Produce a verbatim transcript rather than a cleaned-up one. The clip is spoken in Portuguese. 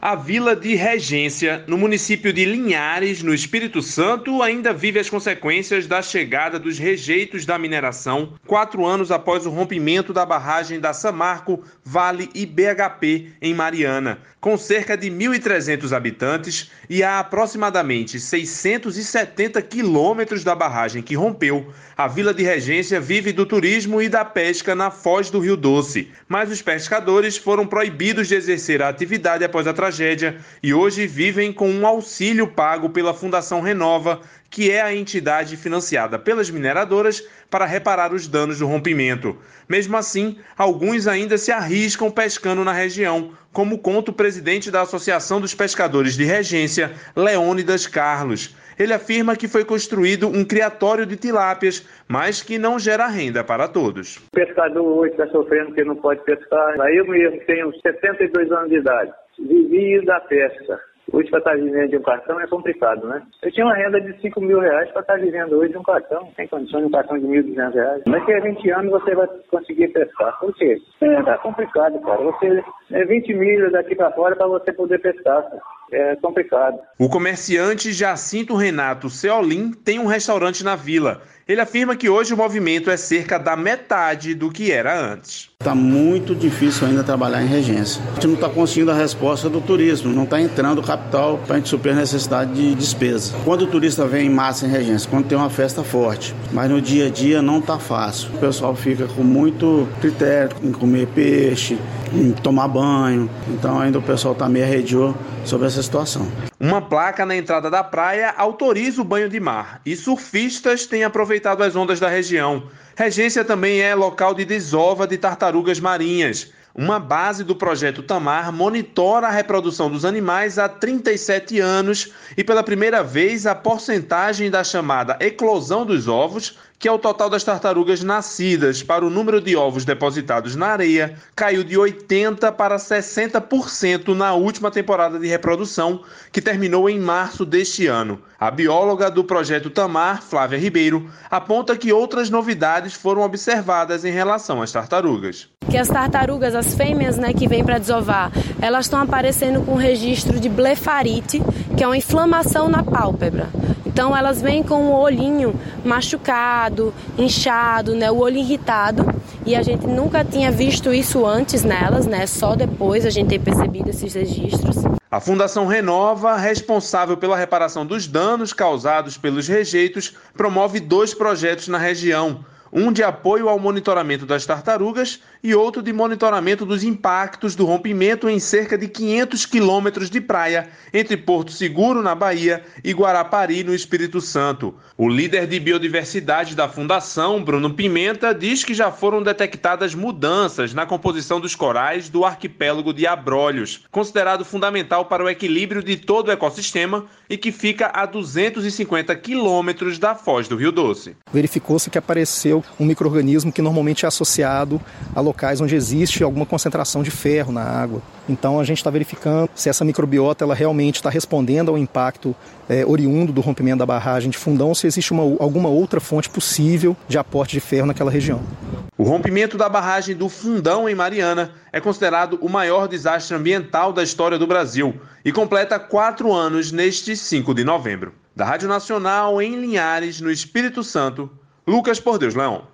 A Vila de Regência, no município de Linhares, no Espírito Santo, ainda vive as consequências da chegada dos rejeitos da mineração, quatro anos após o rompimento da barragem da Samarco, Vale e B H P, em Mariana. Com cerca de mil e trezentos habitantes e a aproximadamente seiscentos e setenta quilômetros da barragem que rompeu, a Vila de Regência vive do turismo e da pesca na foz do Rio Doce. Mas os pescadores foram proibidos de exercer a atividade após a tragédia e hoje vivem com um auxílio pago pela Fundação Renova, que é a entidade financiada pelas mineradoras para reparar os danos do rompimento. Mesmo assim, alguns ainda se arriscam pescando na região, como conta o presidente da Associação dos Pescadores de Regência, Leônidas Carlos. Ele afirma que foi construído um criatório de tilápias, mas que não gera renda para todos. O pescador hoje está sofrendo porque não pode pescar. Eu mesmo tenho setenta e dois anos de idade, vivi da pesca. Hoje, para estar vivendo de um cartão é complicado, né? Eu tinha uma renda de cinco mil reais para estar vivendo hoje de um cartão. Tem condições de um cartão de mil e duzentos reais. Daqui a vinte anos você vai conseguir pescar. Por quê? É, tá complicado, cara. Você, é vinte milhas daqui para fora para você poder pescar, cara. É complicado. O comerciante Jacinto Renato Ceolim tem um restaurante na vila. Ele afirma que hoje o movimento é cerca da metade do que era antes. Está muito difícil ainda trabalhar em Regência. A gente não está conseguindo a resposta do turismo, não está entrando capital para a gente suprir a necessidade de despesa. Quando o turista vem em massa em Regência, quando tem uma festa forte, mas no dia a dia não está fácil. O pessoal fica com muito critério em comer peixe, em tomar banho, então ainda o pessoal está meio arredio sobre essa situação. Uma placa na entrada da praia autoriza o banho de mar e surfistas têm aproveitado as ondas da região. Regência também é local de desova de tartarugas marinhas. Uma base do projeto Tamar monitora a reprodução dos animais há trinta e sete anos e pela primeira vez a porcentagem da chamada eclosão dos ovos, que é o total das tartarugas nascidas para o número de ovos depositados na areia, caiu de oitenta por cento para sessenta por cento na última temporada de reprodução, que terminou em março deste ano. A bióloga do projeto Tamar, Flávia Ribeiro, aponta que outras novidades foram observadas em relação às tartarugas. Que as tartarugas, as fêmeas, né, que vêm para desovar, elas estão aparecendo com registro de blefarite, que é uma inflamação na pálpebra. Então elas vêm com o olhinho machucado, inchado, né, o olho irritado, e a gente nunca tinha visto isso antes nelas, né, só depois a gente tem percebido esses registros. A Fundação Renova, responsável pela reparação dos danos causados pelos rejeitos, promove dois projetos na região. Um de apoio ao monitoramento das tartarugas e outro de monitoramento dos impactos do rompimento em cerca de quinhentos quilômetros de praia entre Porto Seguro, na Bahia, e Guarapari, no Espírito Santo. O líder de biodiversidade da Fundação, Bruno Pimenta, diz que já foram detectadas mudanças na composição dos corais do arquipélago de Abrolhos, considerado fundamental para o equilíbrio de todo o ecossistema e que fica a duzentos e cinquenta quilômetros da foz do Rio Doce. Verificou-se que apareceu um micro-organismo que normalmente é associado a locais onde existe alguma concentração de ferro na água. Então a gente está verificando se essa microbiota ela realmente está respondendo ao impacto é, oriundo do rompimento da barragem de Fundão, ou se existe uma, alguma outra fonte possível de aporte de ferro naquela região. O rompimento da barragem do Fundão, em Mariana, é considerado o maior desastre ambiental da história do Brasil e completa quatro anos neste cinco de novembro. Da Rádio Nacional, em Linhares, no Espírito Santo, Lucas Por Deus Leão.